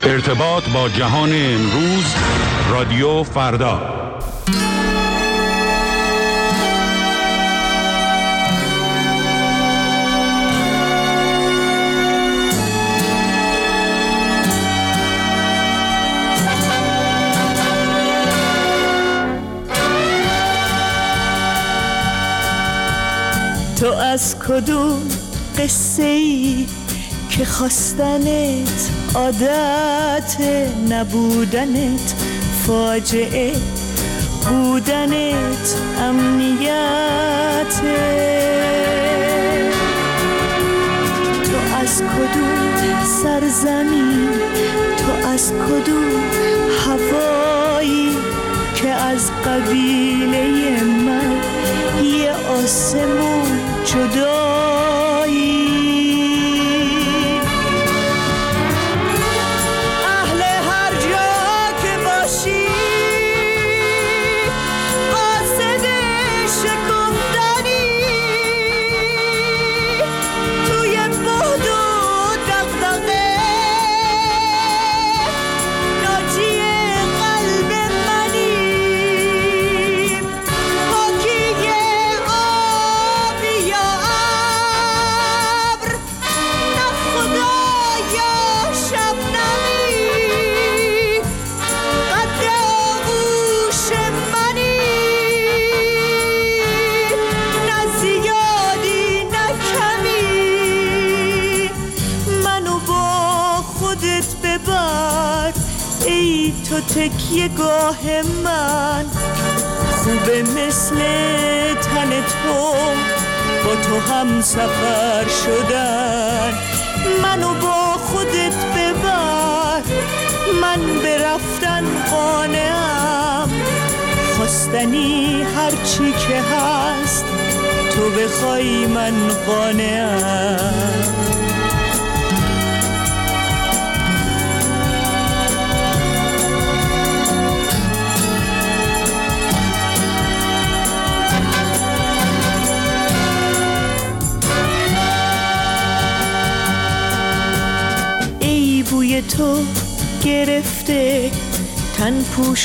ارتباط با جهان امروز، رادیو فردا. تو از کدوم قصه‌ای که خواستنت عادت، نبودنت فاجعه، بودنت امنیته؟ تو از کدوم سرزمین، تو از کدوم هوایی که از قبیله من یه آسمون جدایی؟ اهل هر جا که باشی قاصد شکفتنی، توی بعد و دغدغه ناجی قلب منی. پاکی آب یا ابر، نه خدا یا شبنمی، قد آغوش منی، نه زیادی نه کمی. منو با خودت ببر ای تو تکیه گاه من، خوبه مثل تن تو با تو هم سفر شدن. منو با خودت ببر، من به رفتن قانعم، خواستنی هرچی که هست تو بخوای من قانعم. بوی تو گرفته تن پوش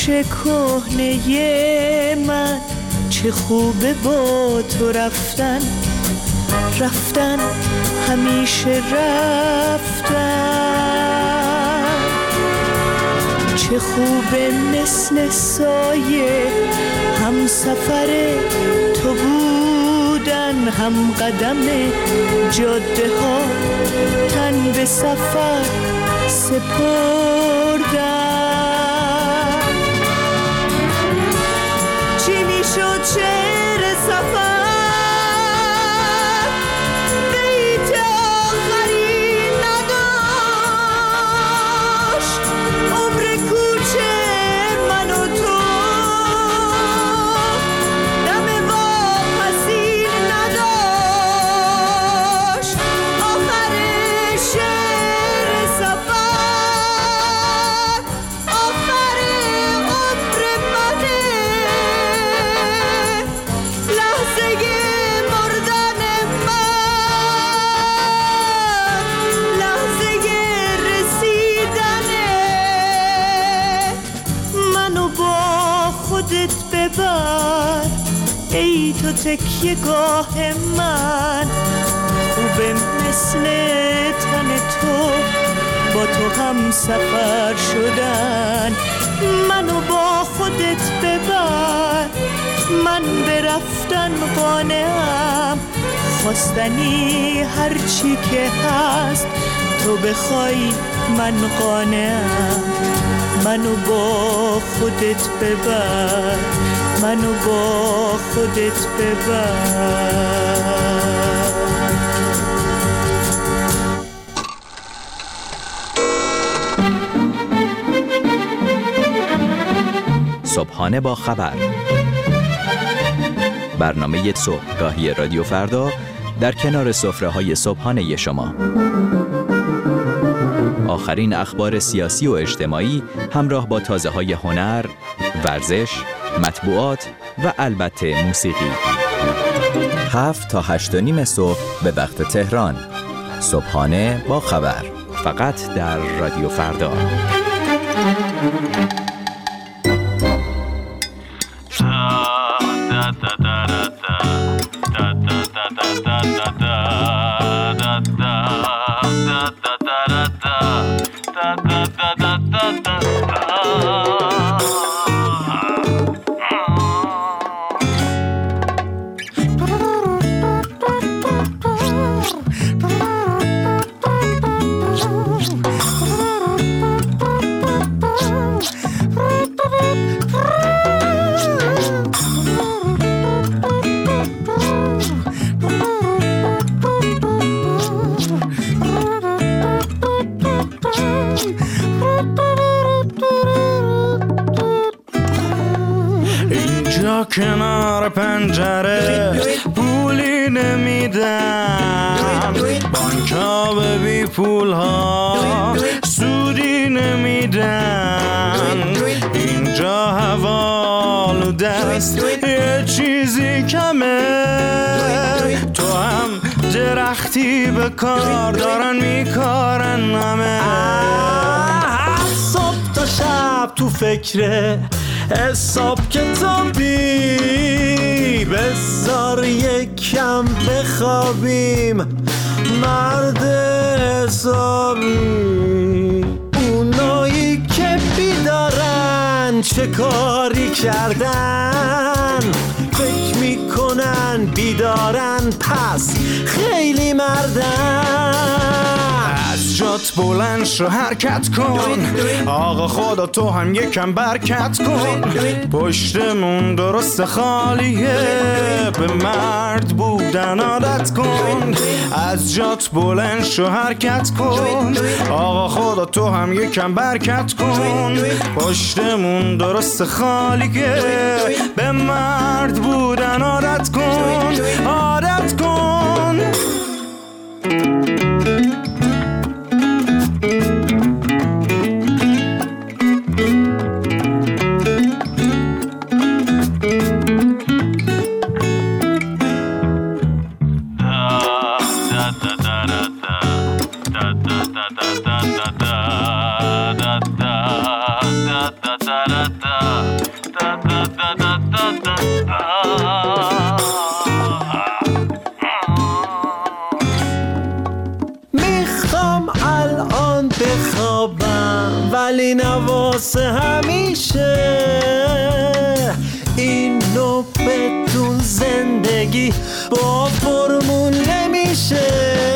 کهنه من، چه خوبه با تو رفتن، رفتن همیشه رفتن. چه خوبه مثل سایه هم سفر تو بودن، هم قدم جاده ها تن به سفر سپردن. چی میشد شعر سفر بیت آخری نداشت، عمر کوچه من و تو دم واپسی نداشت. آخر شعر سفر آخر عمر منه، لحظه مردن من، لحظه رسیدنه. منو با خودت ببر ای تو تکیه گاه من، خوبه مثل تن تو با تو هم سفر شدن. منو با خودت ببر، من به رفتن قانعم، خواستنی هرچی که هست تو بخوای من قانعم. منو با خودت ببر، منو با خودت ببر. صبحانه با خبر، برنامه صبحگاهی رادیو فردا در کنار سفره‌های صبحانه شما. آخرین اخبار سیاسی و اجتماعی همراه با تازه‌های هنر، ورزش، مطبوعات و البته موسیقی. 7 تا 8:30 صبح به وقت تهران. صبحانه با خبر، فقط در رادیو فردا. کنار پنجره پولی نمیدن، بانک‌ها به بی پول‌ها سودی نمیدن. اینجا هوا آلوده است، یه چیزی کمه، تو هم درختی به کار دارن میکارن همه. صبح تا شب تو فکره حساب کتابی، بذار یکم بخوابیم مرد حسابی. اونایی که بیدارن چه کاری کردن، فکر میکنن بیدارن پس خیلی مردن. از جات بلند شو حرکت کن، آقا خدا تو هم یکم برکت کن. پشتمون درست خالیه، به مرد بودن عادت کن. از جات بلند شو حرکت کن، آقا خدا تو هم یکم برکت کن. پشتمون درست خالیه، به مرد بودن عادت کن، عادت کن. میخوام الان بخوابم ولی نواسه همیشه، اینو بدون زندگی با فرمون نمیشه.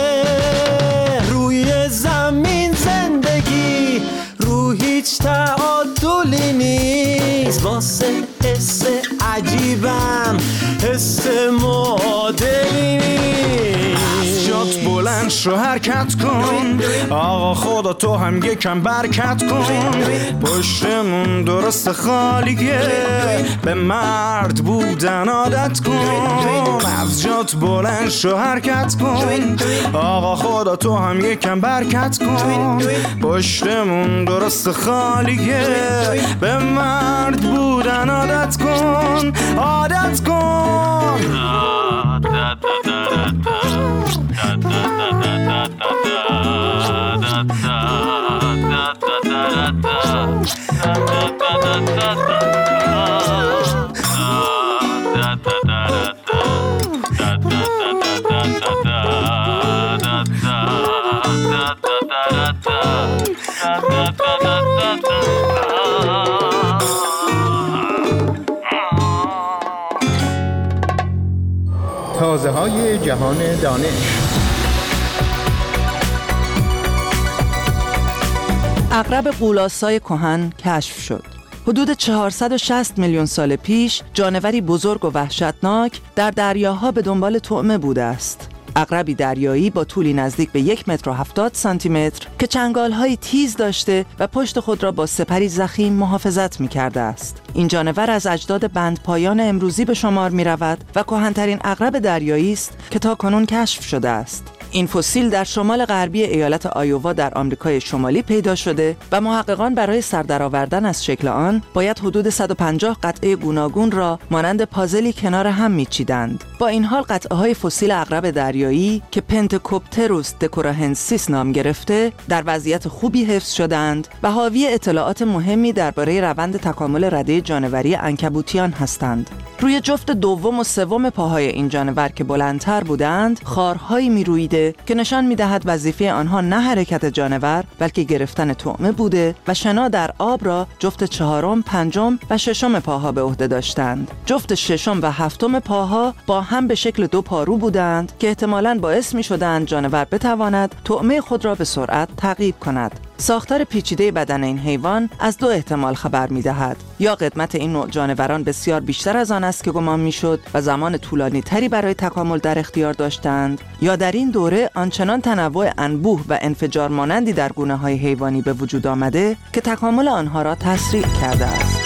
روی زمین زندگی رو هیچ تعادلی نیست، واسه حس عجیبم حس معادلی نیست. از جات بلند شو حرکت کن، آقا خدا تو هم یکم برکت کن. پشتمون درست خالیه، به مرد بودن عادت کن. از جات بلند شو حرکت کن، آقا خدا تو هم یکم برکت کن. پشتمون درست خالیه، به مرد بودن عادت کن، عادت کن. تازه‌های جهان دانش. عقرب غول‌آسای کهن کشف شد. حدود 460 میلیون سال پیش جانوری بزرگ و وحشتناک در دریاها به دنبال طعمه بوده است. عقربی دریایی با طولی نزدیک به 1 متر و 70 سانتی متر که چنگال‌های تیز داشته و پشت خود را با سپری ضخیم محافظت می‌کرده است. این جانور از اجداد بندپایان امروزی به شمار می‌رود و کهن‌ترین عقرب دریایی است که تاکنون کشف شده است. این فسیل در شمال غربی ایالت آیووا در آمریکای شمالی پیدا شده و محققان برای سردرآوردن از شکل آن باید حدود 150 قطعه گوناگون را مانند پازلی کنار هم میچیدند. با این حال قطعه‌های فسیل عقرب دریایی که پنتکوپتروس دکوراهنسیس نام گرفته در وضعیت خوبی حفظ شدند و حاوی اطلاعات مهمی درباره روند تکامل رده جانوری عنکبوتیان هستند. روی جفت دوم و سوم پاهای این جانور که بلندتر بودند، خارهایی میرویده که نشان میدهد وظیفه آنها نه حرکت جانور بلکه گرفتن طعمه بوده و شنا در آب را جفت چهارم، پنجم و ششم پاها به عهده داشتند. جفت ششم و هفتم پاها با هم به شکل دو پارو بودند که احتمالاً باعث میشدند جانور بتواند طعمه خود را به سرعت تعقیب کند. ساختار پیچیده بدن این حیوان از دو احتمال خبر می‌دهد: یا قدمت این نوع جانوران بسیار بیشتر از آن است که گمان می‌شد و زمان طولانی تری برای تکامل در اختیار داشتند، یا در این دوره آنچنان تنوع انبوه و انفجار مانندی در گونه‌های حیوانی به وجود آمده که تکامل آنها را تسریع کرده است.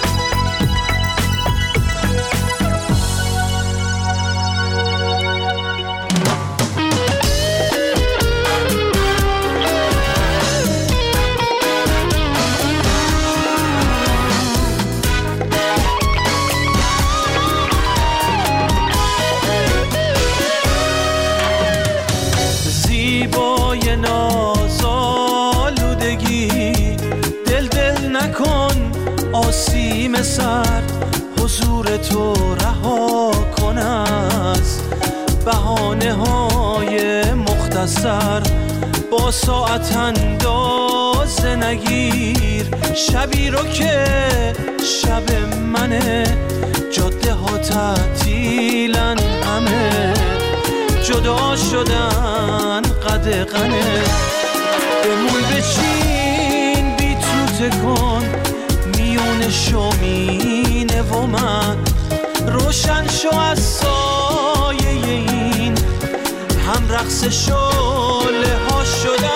آسیم سرد حضور تو رها کن از بهانه های مختصر، با ساعت اندازه نگیر شبی رو که شب منه، جاده ها تعطیلن همه، جدا شدن قدغنه، به موی بچین بی تو تکن میون شومینه و من، روشن شو از سایه این هم رقص شعله ها شدن،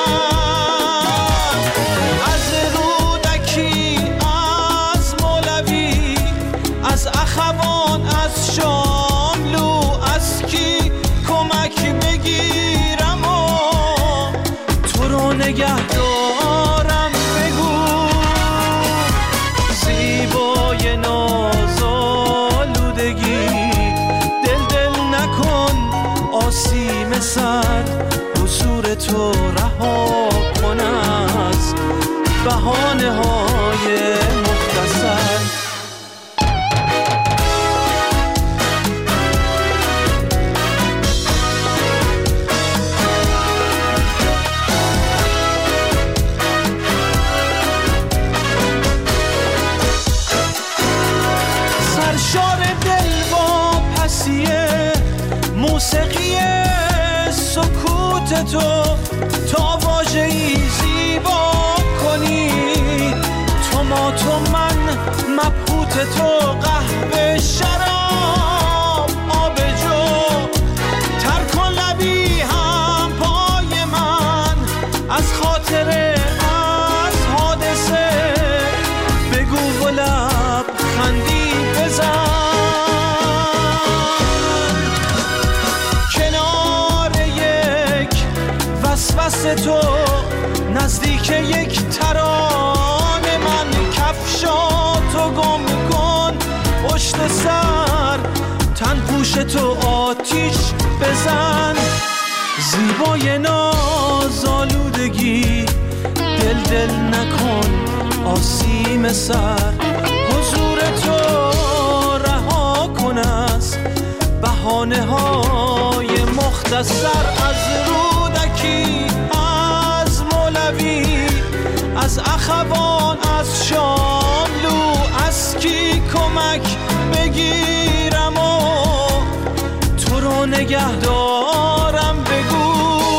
از رودکی از مولوی از اخوان از شاملو، از کی کمک بگیرم و تو رو نگه دارم، بگو زیبای نازآلودگی، دل نکن آسیم سرد حضور تو رها کن از بهانه های مختصر. موسیقی سکوت تو تا واژه‌ای زیبا کنی، تو ما تو من مبهوت تو، قهوه شراب آب جو، تر کن لبی هم پای من از خاطره از حادثه، بگو و لب خندی بزن، وسوسه تو نزدیک یک ترانه، من کفشاتو گم کن پشت سر، تن پوش تو آتیش بزن، زیبای نازآلودگی، دل نکن آسیم سر حضور تو رها کن از بهانه های مختصر، از رودکی از مولوی از اخوان از شاملو، از کی کمک بگیرم و تو رو نگه دارم، بگو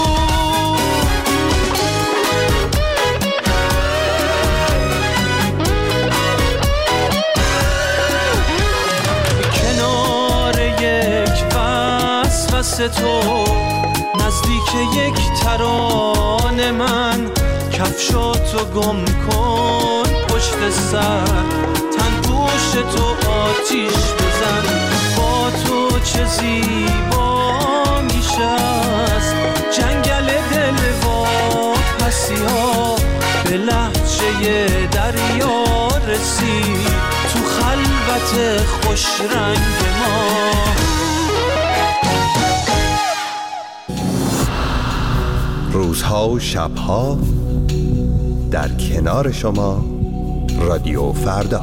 کنار یک وسوسه تو نزدیک یک ترانه، من کفشاتو گم کن پشت سر، تن پوش تو آتیش بزن، با تو چه زیبا میشه جنگل دل و پسی ها به لهجه دریا رسید تو خلوت خوش رنگ ما. روزها و شبها در کنار شما رادیو فردا.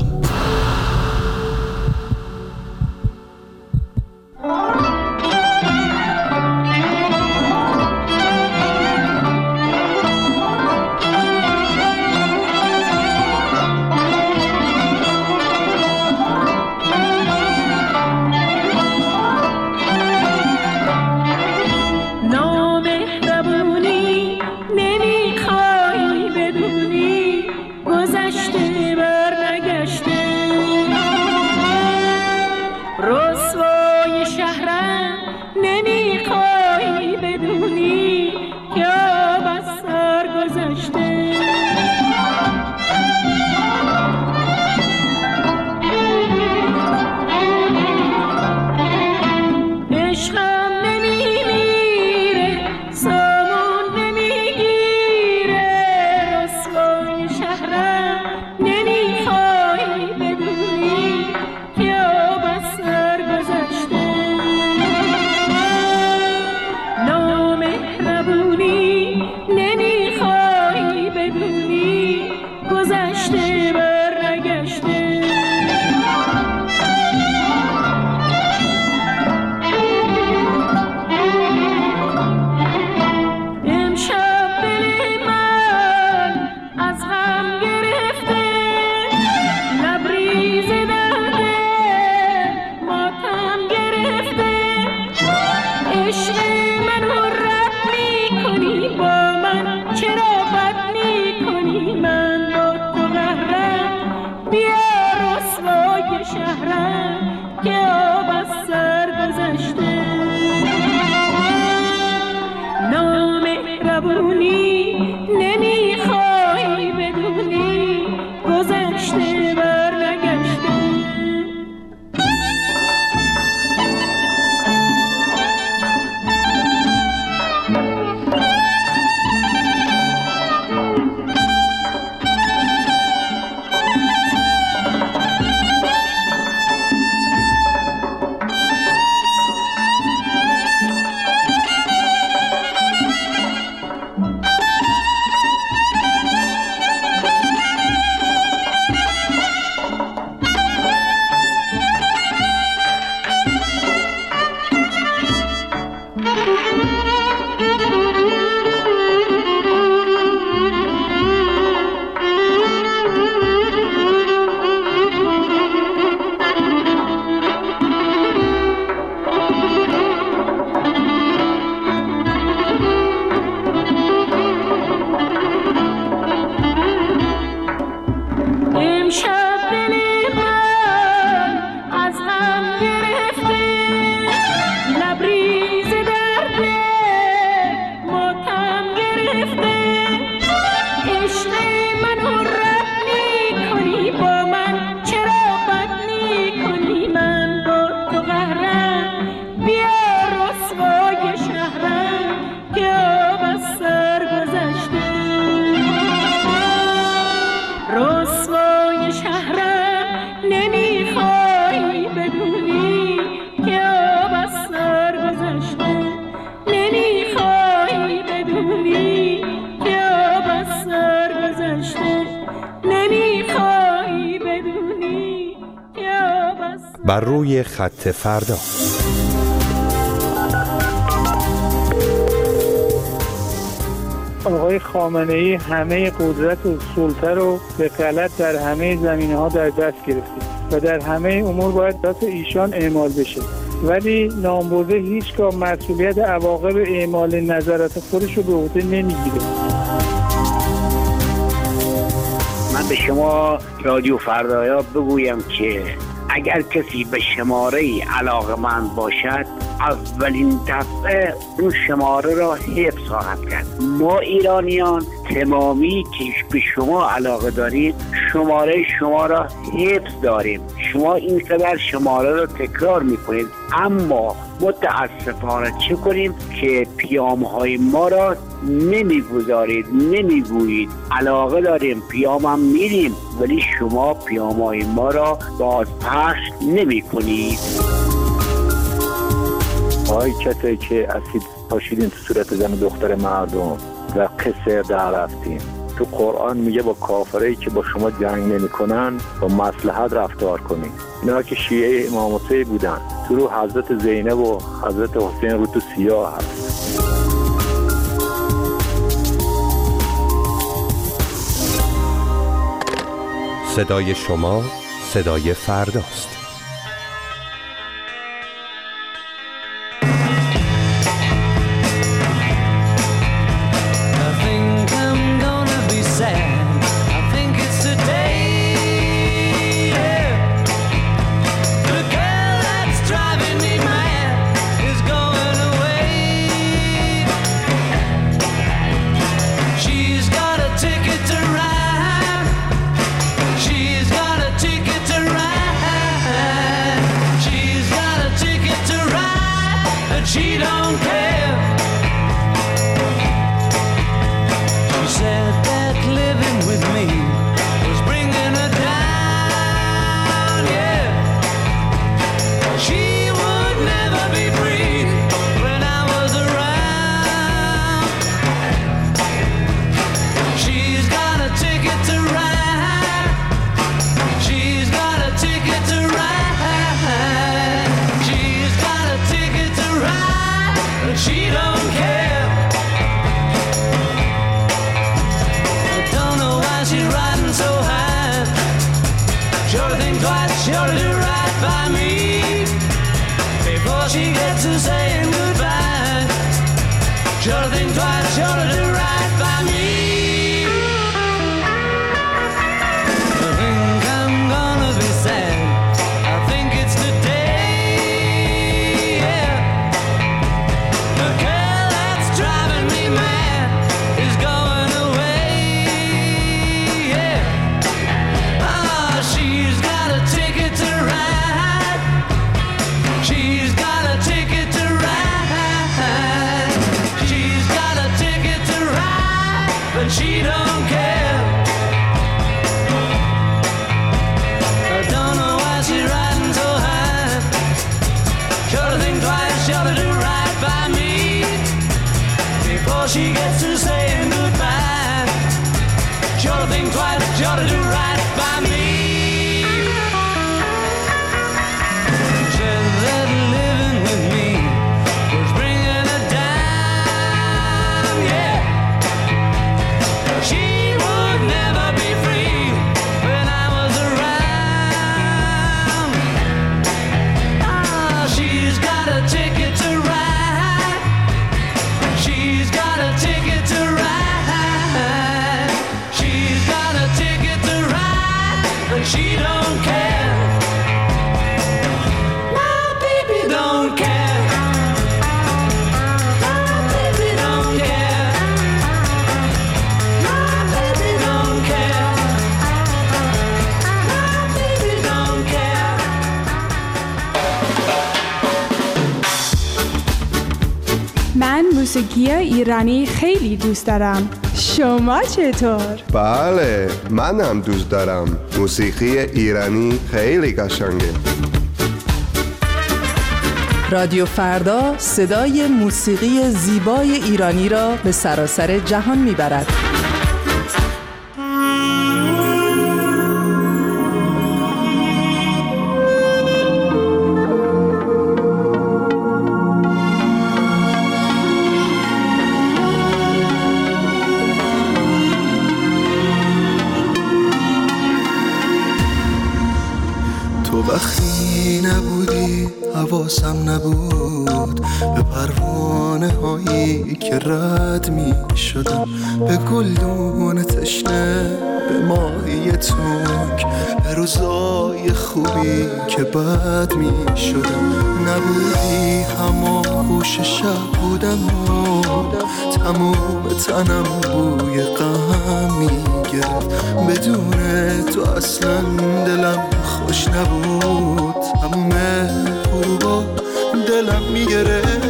بر روی خط فردا. آقای خامنه‌ای همه قدرت و سلطه رو به غلط در همه زمینه‌ها در دست گرفته و در همه امور باید دست ایشان اعمال بشه، ولی نامبرده هیچگاه مسئولیت عواقب اعمال نظرات خودش رو به عهده نمیگیره. من به شما رادیو فردایا بگویم که اگر کسی به شماره‌ای علاقه‌مند باشد اولین دفعه اون شماره را حفظ خواهد کرد. ما ایرانیان تمامی که به شما علاقه دارید شماره شما را حفظ داریم. شما اینقدر شماره را تکرار میکنید، اما متاسفانه چه کنیم که پیام‌های ما را نمیگذارید، نمیگویید. علاقه داریم، پیام هم میدیم، ولی شما پیام‌های ما را بازپخش نمی‌کنید. آی کسایی که اسید پاشیدین تو صورت زن و دختر مردم و قصر در رفتین، تو قرآن میگه با کافرایی که با شما جنگ نمی‌کنن با مصلحت رفتار کنین. اینا که شیعه امام حسین بودن، تو رو حضرت زینب و حضرت حسین رو تو سیاه هست. صدای شما صدای فرداست. موسیقی ایرانی خیلی دوست دارم. شما چطور؟ بله، من هم دوست دارم. موسیقی ایرانی خیلی قشنگه. رادیو فردا صدای موسیقی زیبای ایرانی را به سراسر جهان میبرد. وقتی نبودی حواسم نبود به پروانه هایی که رد می شدم، به گلدون تشنه، به ماهی تنگ به روزای خوبی که بد می شدم نبودی، همه گوش شب بودم و تموم تنم بوی غم می گرفت. بدون تو اصلا دلم خوش نبود، تموم غروبا دلم می گرفت.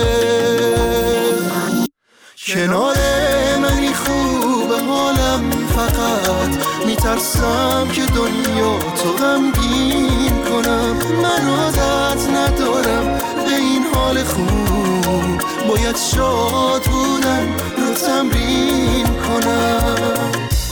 کنار منی خوبه حالم، فقط میترسم که دنیا تو غمگین کنم. من عادت ندارم به این حال خوب، باید شاد بودن رو تمرین کنم.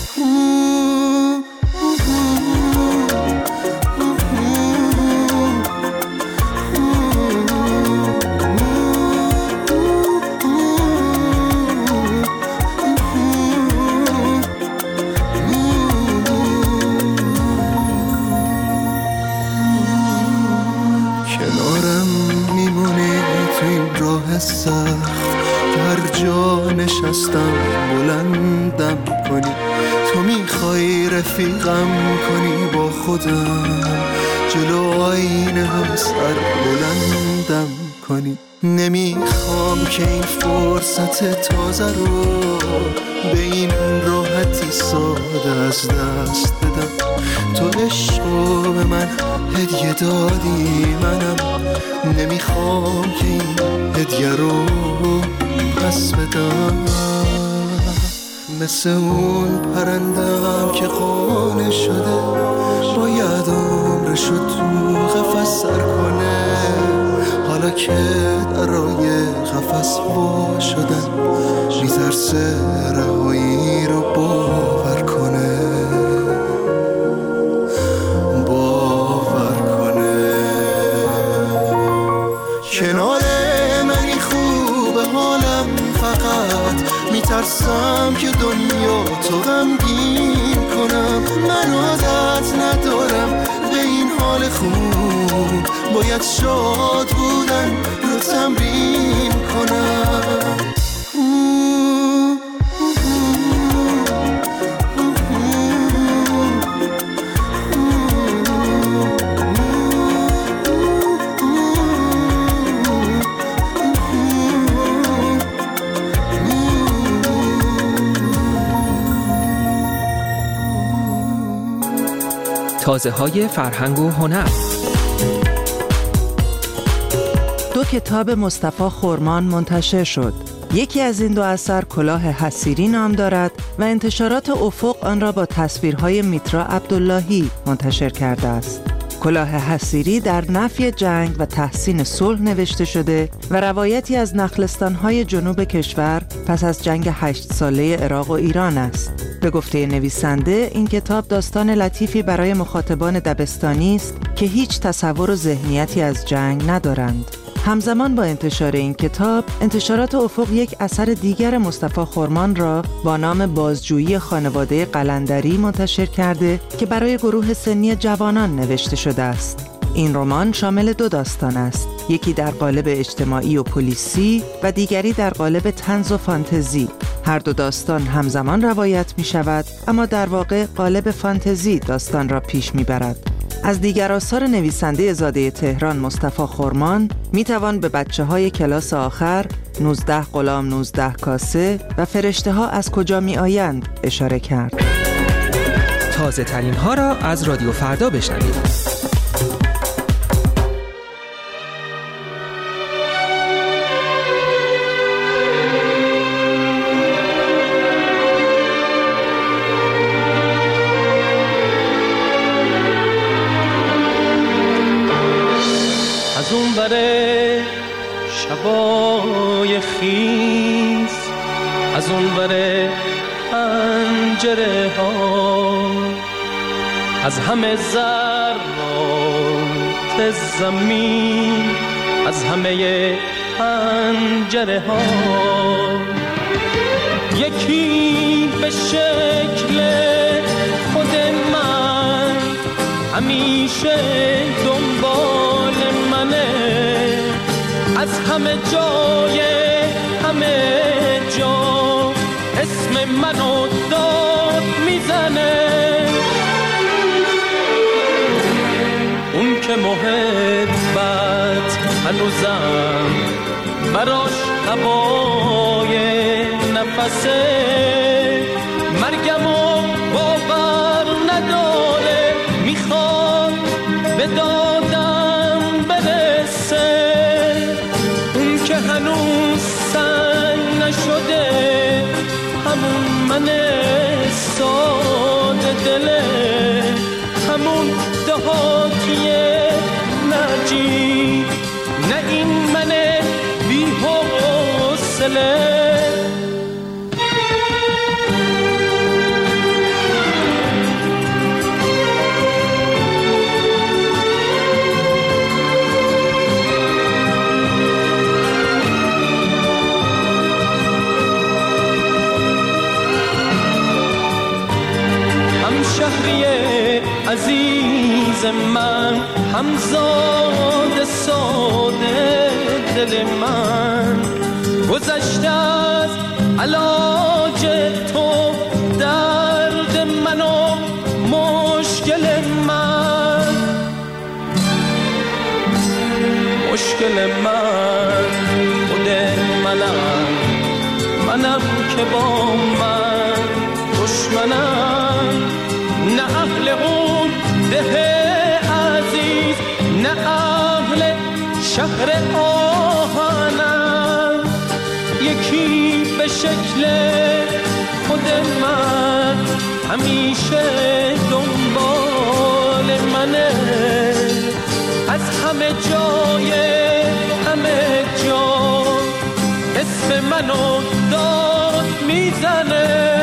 سخت که هر جا نشستم بلندم کنی، تو میخوای رفیقم کنی با خودم، جلو آینه هم سر بلندم کنی. نمیخوام که این فرصت تازه رو به این راحتی ساده از دست بدم. تو عشقو به من هدیه دادی، منم نمیخوام که این هدیه رو پس بدم. مثل اون پرندم که قانع شده، باید عمرشو تو قفس سر کنه. حالا که درای قفس وا شدن، میترسه رهایی رو باور کنه. کنار منی خوبه حالم، فقط میترسم که دنیا تو غمگین کنم. من عادت ندارم به این حال خوب، باید شاد بودن رو تمرین کنم. تازه‌های فرهنگ و هنر. دو کتاب مصطفی خرمان منتشر شد. یکی از این دو اثر کلاه حصیری نام دارد و انتشارات افق آن را با تصویرهای میترا عبداللهی منتشر کرده است. کلاه حصیری در نفی جنگ و تحسین صلح نوشته شده و روایتی از نخلستان‌های جنوب کشور پس از جنگ 8 ساله عراق و ایران است. به گفته نویسنده این کتاب داستان لطیفی برای مخاطبان دبستانی است که هیچ تصور و ذهنیتی از جنگ ندارند. همزمان با انتشار این کتاب، انتشارات افق یک اثر دیگر مصطفی خرمان را با نام بازجویی خانواده قلندری منتشر کرده که برای گروه سنی جوانان نوشته شده است. این رمان شامل 2 داستان است، یکی در قالب اجتماعی و پلیسی و دیگری در قالب طنز و فانتزی. هر دو داستان همزمان روایت می شود، اما در واقع قالب فانتزی داستان را پیش می برد. از دیگر آثار نویسنده زاده تهران مصطفی خرمان می توان به بچه‌های کلاس آخر، 19 غلام 19 کاسه و فرشته ها از کجا می آیند اشاره کرد. تازه ترین ها را از رادیو فردا بشنوید. از اون بره شبای خیز، از اون بره پنجره ها، از همه ذرات زمین، از همه پنجره ها، یکی به شکل خود من همیشه دنبال منه، از همه جای همه جا اسم منو داد میزنه. محبت هنوزم براش هوای نفسه، مرگمو باور نداره، میخواد به دادم برسه. اون که هنوز سنگ نشده، همون من ساده دله، همون دهاتیه نجی، نه این من بی حوصله. شهری عزیز من، همزاد ساده دل من، گذشته از علاج تو درد من و مشکل من، مشکل من خود منم که با من دشمنم، نه اهل اون ده عزیز، نه اهل شهر آهنم، یکی به شکل خود من همیشه دنبال منه، از همه جای همه جا اسم منو داد میزنه.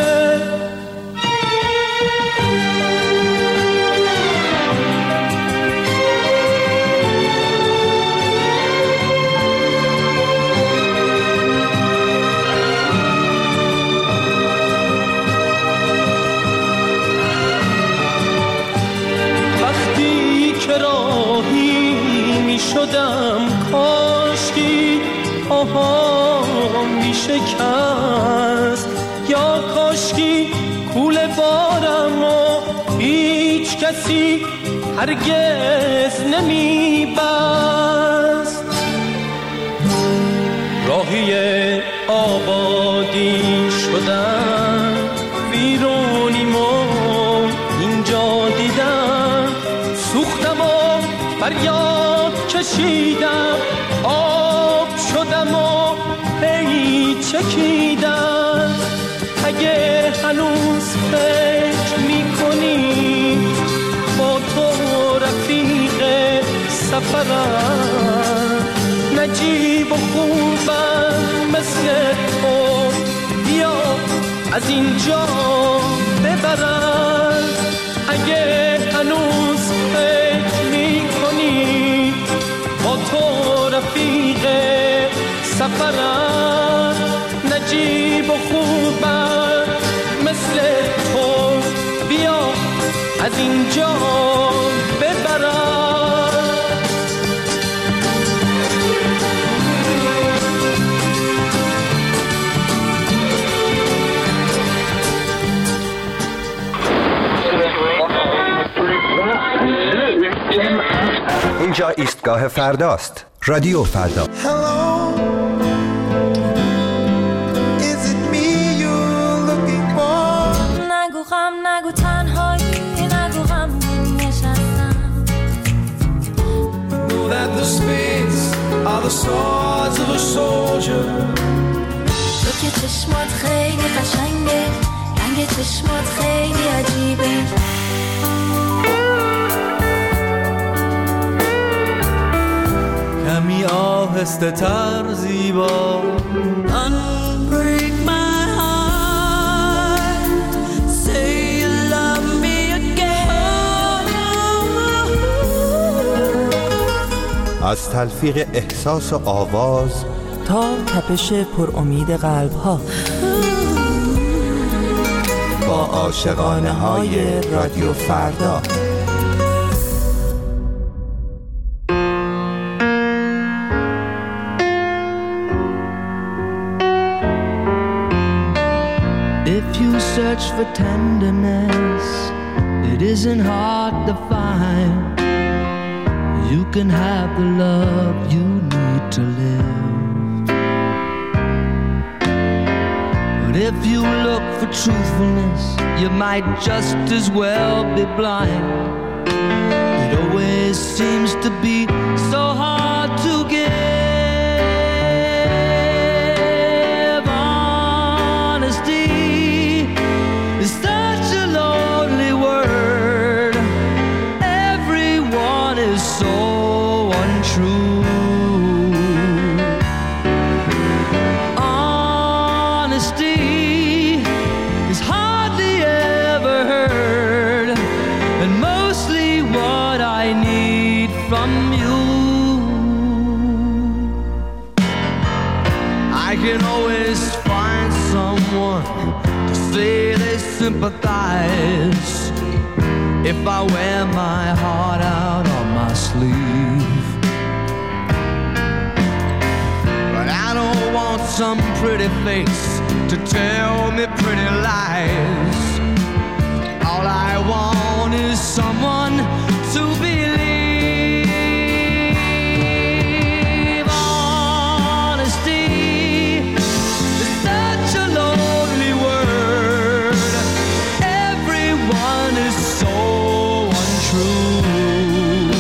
شدم کاشکی آهام می شکست، یا کاشکی کوله بارم و هیچ کسی هرگز نمی بست. راهی آبادی شدم، ویرونیمو اینجا دیدم، سوختم و فریاد کشیدم، آب شدم و هی چکیدم. اگه هنوز فکر میکنی با تو رفیق سفرم، نجیب و خوبم مثل تو، بیا از اینجا ببرم. اگه هنوز فکر میکنی با تو رفیق سفرم، نجیب و خوبم مثل تو، بیا از اینجا ببرم. اینجا ایستگاه فرداست. رادیو فردا. نگو غم، نگو تنهایی، نگو غم نشستم. Know that the spades are the swords of a soldier. تو که چشمات خیلی قشنگه، رنگ چشمات خیلی عجیبه. کمی آهسته تر زیبا. Unbreak my heart, say you love me again. از تلفیق احساس و آواز تا تپش پر امید قلب ها، با عاشقانه های رادیو فردا. Search for tenderness, it isn't hard to find. you can have the love you need to live. But if you look for truthfulness, you might just as well be blind. It always seems to be so hard to give. Honesty is such a lonely word. Everyone is so untrue. Honesty is hardly ever heard, and mostly what I need from you. I can always find someone to say they sympathize if I wear my heart out on my sleeve. But I don't want some pretty face to tell me pretty lies. All I want is someone to believe. Honesty is such a lonely word. Everyone is so untrue.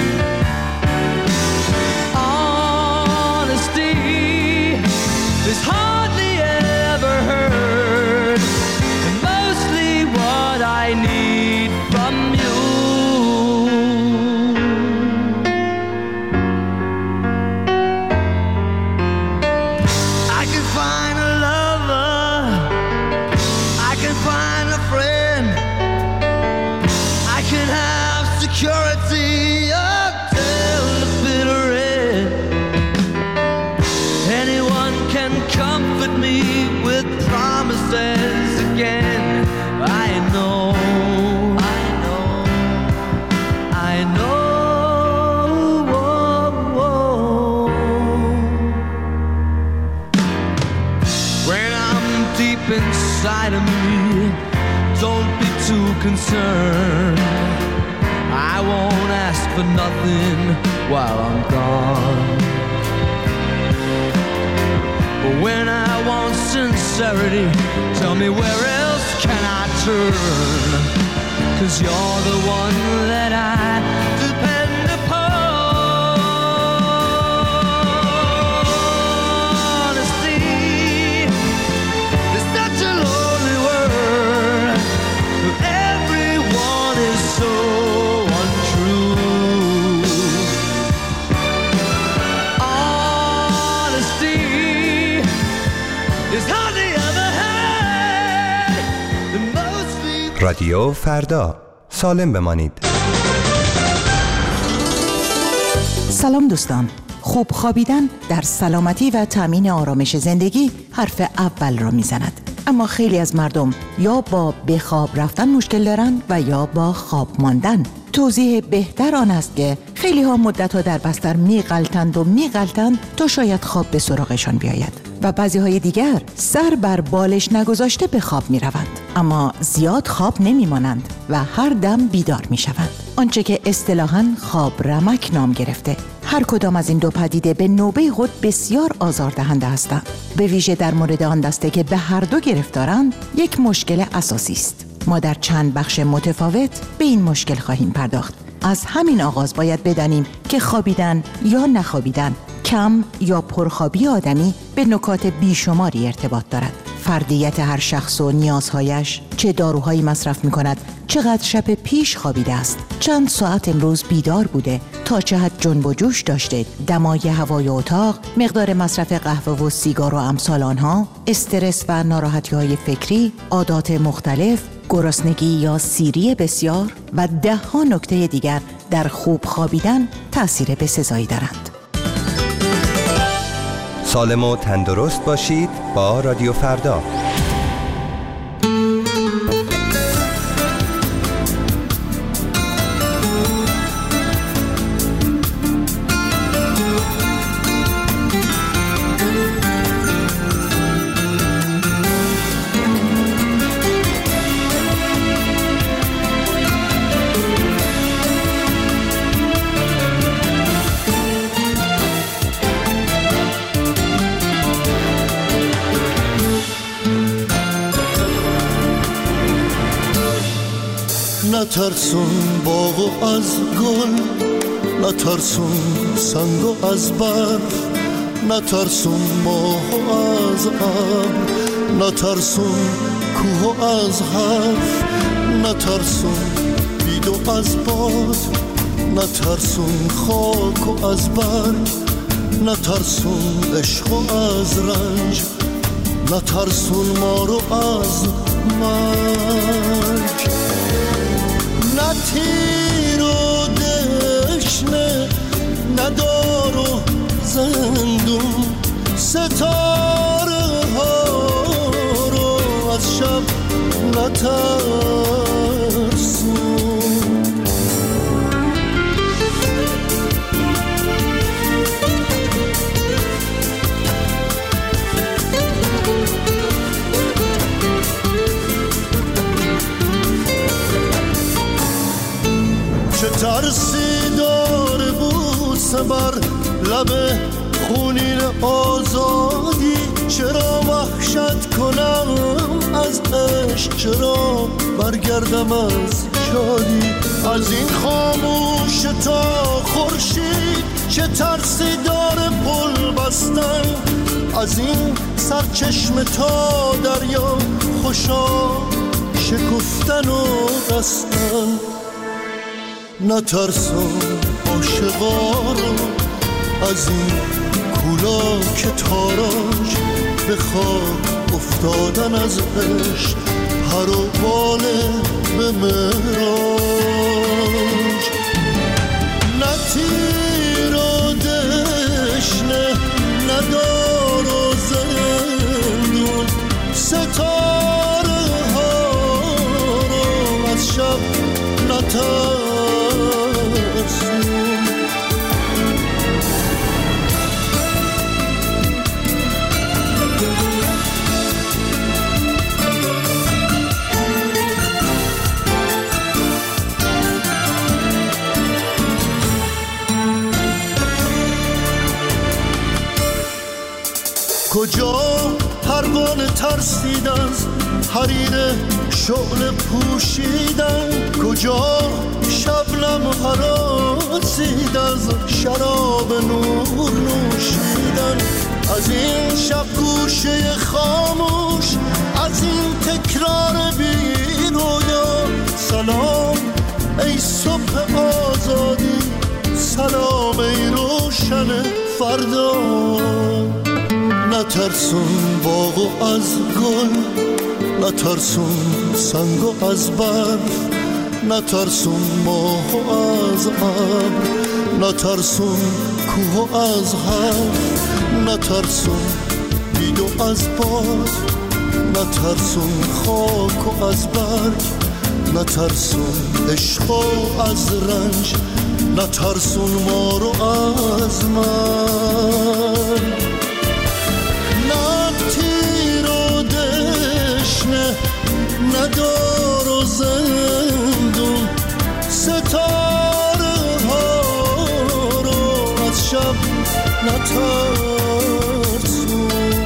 Honesty is hardly ever heard, and mostly what I need from you. I can find a lover, I can find a friend, I can have security until the bitter end. Anyone can comfort me with promises again. I know, I know, I know. When I'm deep inside of me, don't be too concerned. I won't ask for nothing while I'm gone. But when I want sincerity, tell me where else can I turn? 'Cause you're the one that I depend upon. Honesty is such a lonely word. Everyone is so untrue. Honesty is hardly ever heard, and mostly. رادیو فردا، سالم بمانید. سلام دوستان. خوب خوابیدن در سلامتی و تامین آرامش زندگی حرف اول را میزند. اما خیلی از مردم یا با به خواب رفتن مشکل دارند و یا با خواب ماندن. توضیح بهتر آن است که خیلی ها مدت‌ها در بستر میغلطند تا شاید خواب به سراغشان بیاید و بعضی های دیگر سر بر بالش نگذاشته به خواب می روند، اما زیاد خواب نمی مانند و هر دم بیدار می شوند. آنچه که اصطلاحاً خواب رمک نام گرفته. هر کدام از این دو پدیده به نوبه خود بسیار آزاردهنده هستند. به ویژه در مورد آن دسته که به هر دو گرفتارند، یک مشکل اساسی است. ما در چند بخش متفاوت به این مشکل خواهیم پرداخت. از همین آغاز باید بدانیم که خوابیدن یا نخوابیدن، کم یا پرخوابی آدمی به نکات بیشماری ارتباط دارد. فردیت هر شخص و نیازهایش، چه داروهایی مصرف می‌کند، چقدر شب پیش خوابیده است، چند ساعت امروز بیدار بوده، تا چه حد جنب و جوش داشته، دمای هوای اتاق، مقدار مصرف قهوه و سیگار و امثال آنها، استرس و ناراحتی‌های فکری، عادات مختلف، گرسنگی یا سیری بسیار و 10 نکته دیگر در خوب خوابیدن تأثیر بسزایی دارند. سالم و تندرست باشید با رادیو فردا. نترسون باغو از گل، نترسون سنگو از برف، نترسون ماهو از ابر، نترسون کوهو از حرف، نترسون بیدو از باد، نترسون خاکو از برگ، نترسون عشقو از رنج، نترسون مارو از مرگ. نه تیر و دشنه، نه دار و زندون، ستاره ها رو از شب نترسون. چه ترسی داره بوسه بر لب خونین آزادی، چرا وحشت کنم از عشق، چرا برگردم از شادی، از این خاموش تا خورشید چه ترسی داره پل بستن، از این سرچشمه تا دریا خوشا شکفتن و رستن. نترسون عاشقا رو از این کولا که تاراج، به خاک افتادن از عشق پر و باله به معراج. نه تیر و دشنه، نه دار و زندون، ستاره ها رو از شب نترسون. کجا پروانه ترسید از حریر شعله پوشیدن، کجا شبنم هراسید از شراب نور نوشیدن، از این شب گوشه خاموش، از این تکرار بی رویا. سلام ای صبح آزادی، سلام ای روشن فردا. نترسون باغو از گل، نترسون سنگو از برف، نترسون ماهو از ابر، نترسون کوهو از حرف، نترسون بیدو از باد، نترسون خاکو از برگ، نترسون عشقو از رنج، نترسون مارو از مرگ. نه دار و زندون، ستاره ها رو از شب نترسون.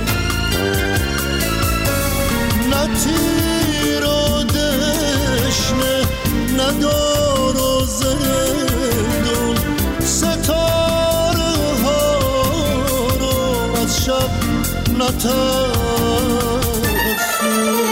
نه تیر و دشنه، نه دار و زندون، ستاره ها رو از شب نترسون.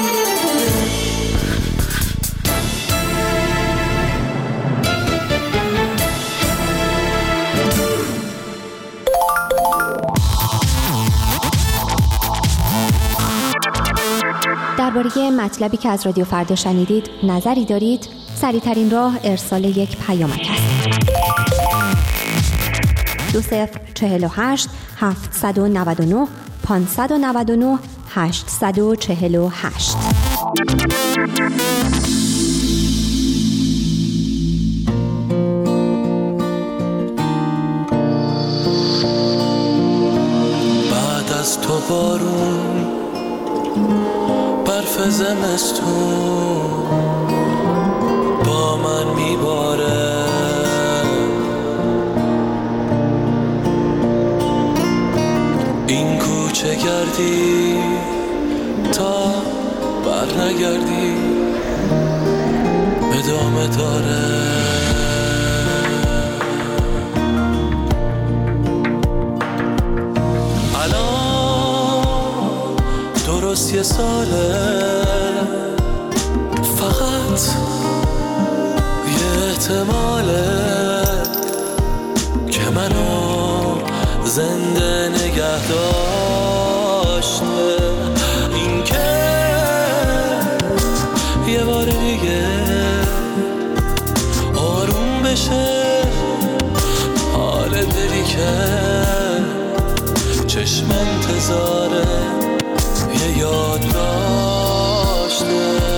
درباره مطلبی که از رادیو فردا شنیدید نظری دارید؟ سریع‌ترین راه ارسال یک پیامک است. 2048 799 599 848. بعد از تو بارون، برف زمستون با من میباره، این کوچه گردی تا بر نگردی، به دام ادامه داره. الان درست یه ساله، فقط یه احتماله که منو زنده نگه داشته. این که یه بار دیگه آروم بشه حال دلی که چشم انتظاره یه یاد داشته.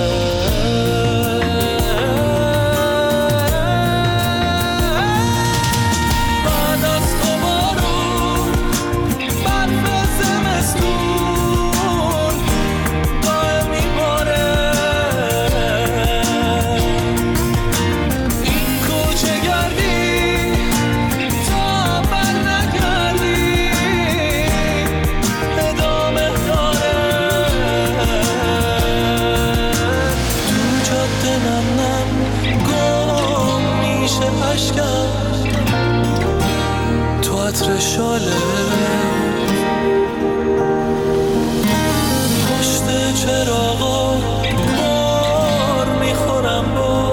تو عطر شاله پشت چراغا بار میخورم با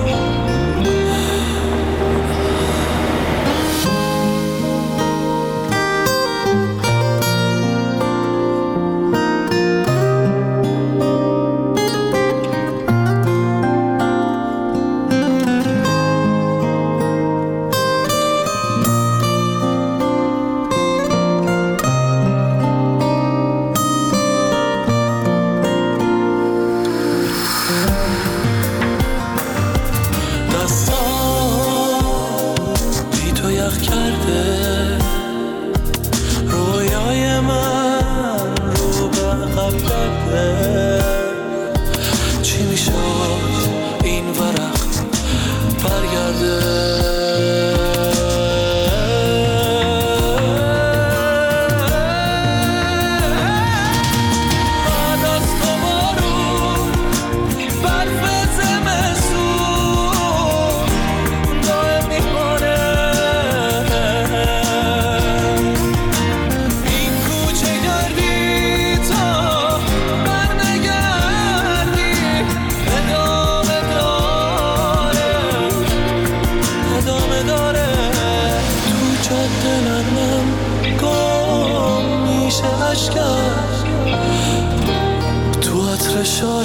تو عطر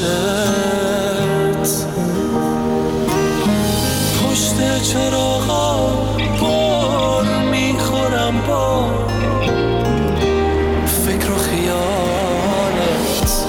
شالت پشت چراغا بار میخورم با فکر و خیالت.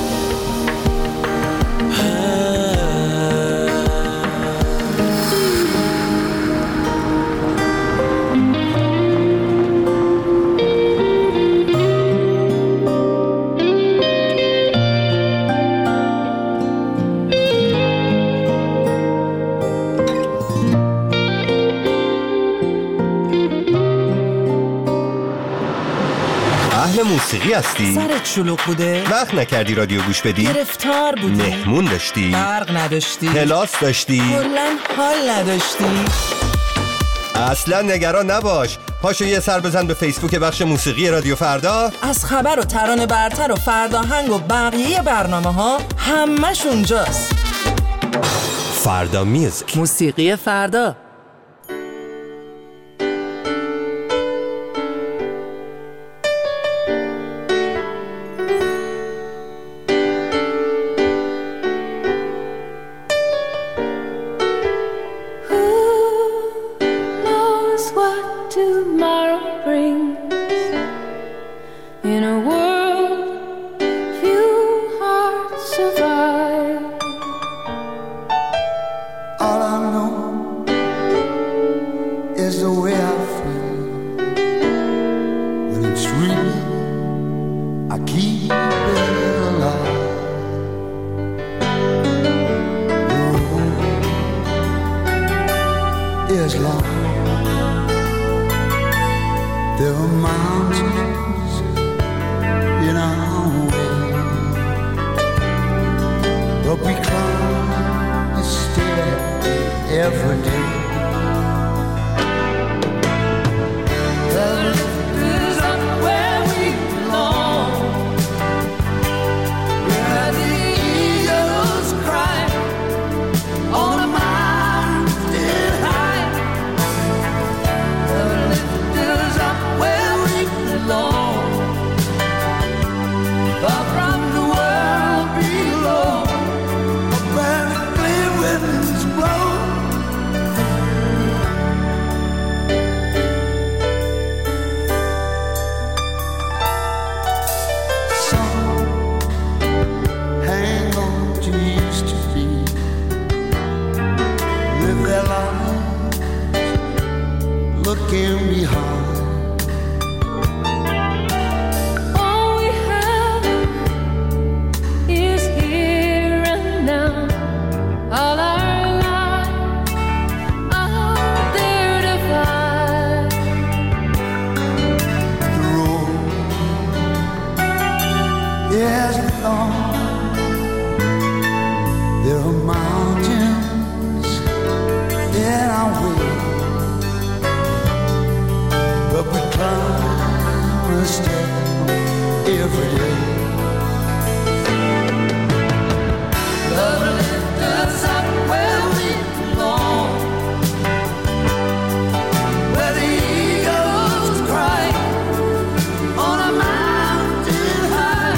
موسیقی هستی؟ سرت شلوغ بوده؟ وقت نکردی رادیو گوش بدی؟ گرفتار بودی؟ مهمون داشتی؟ برق نداشتی؟ کلاس داشتی؟ کلاً حال نداشتی؟ اصلا نگران نباش، پاشو یه سر بزن به فیسبوک بخش موسیقی رادیو فردا. از خبر و ترانه برتر و فرداهنگ و بقیه برنامه ها همش اونجاست. فردا میوزیک، موسیقی فردا. There are mountains in our way, but we climb instead. every day. The lift is up where we belong, where the eagles cry on a mountain high. The lift is up where we belong, far from the world below, where the clear winds blow. Hang on to used to be, live their lives looking behind. All we have is here and now. All our lives out there to find. The road isn't long. There are mountains in our way, but we climb a step every day. The lift us up where we belong, where the eagles cry on a mountain high.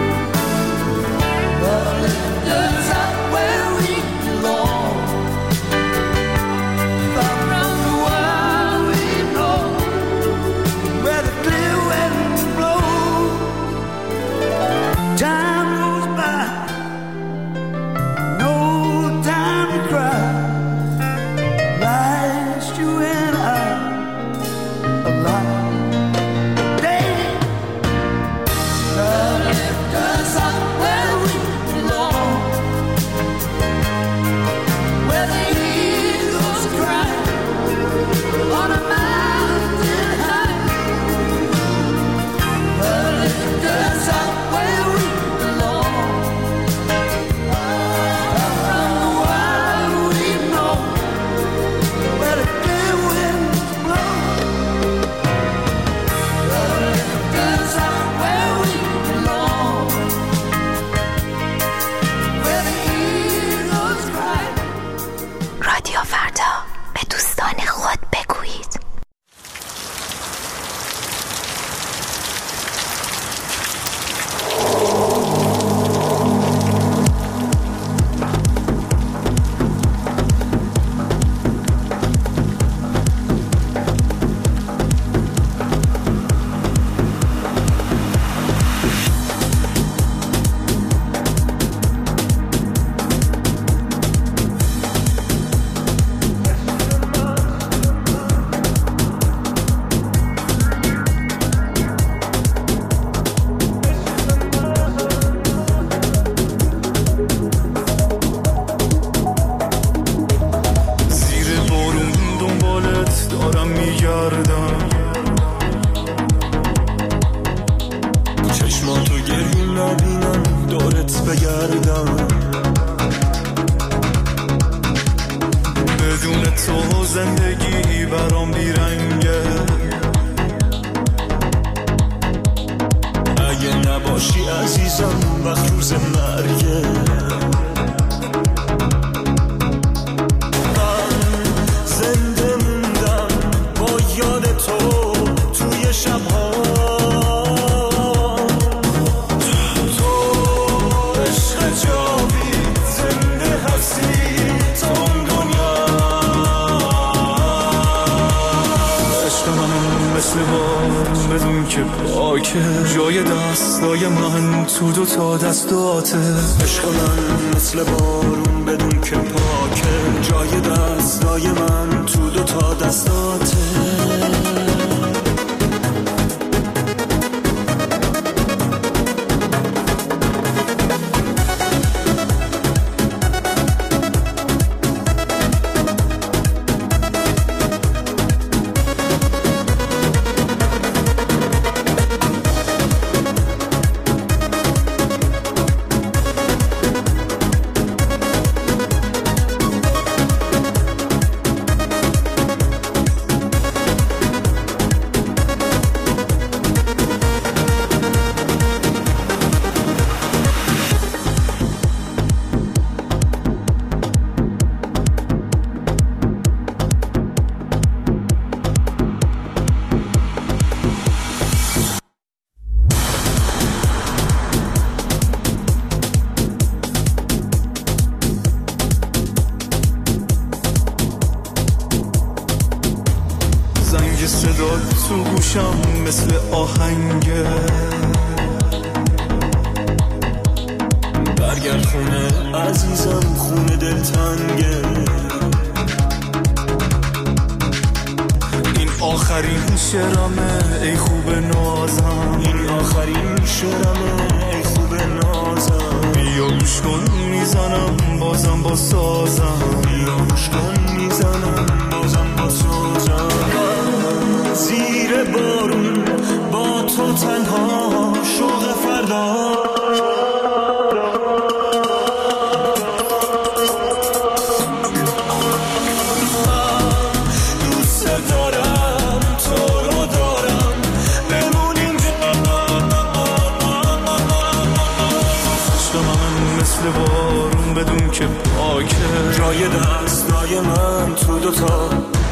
The lift us up where we belong, far from the world we know, Where the clear winds blow, time goes by, no time to cry. Life's you and I alive. Damn. the lift us up where we belong, where the eagles cry on a mountain high. The lift us up where we belong, far from the world we know, Where the clear winds blow, the lift us up where we belong, where the eagles cry. رادیو فردا، به دوستان خود بگویید. زیر بارون دنبالت دارم میگردم، چشماتو گریون نبینم دارت بگردم، بدون تو زندگی برام بیرنگه، اگه نباشی عزیزم وقت روز مرگه. زنده موندم با یاد تو توی شبها، تو عشق جاوید زنده هستی تا اون دنیا. عشق من مثل بارون بدون که پاکه، جای دستای من تو دو تا دستاته. عشق من مثل بارون بدون که پاکه، جای دستای من تو دو تا دستاته. صدا تو گوشم مثل آهنگه. برگرد خونه عزیزم، خونه دلتنگه. این آخرین شعرمه ای خوب نازم، این آخرین شعرمه ای خوب نازم. بیا گوش کن میزنم بازم با سازم، بیا گوش کن میزنم بازم با سازم. زیر بارون با تو تنها شوق فردا. بارون بدون که پاکه، جای دستای من تو دوتا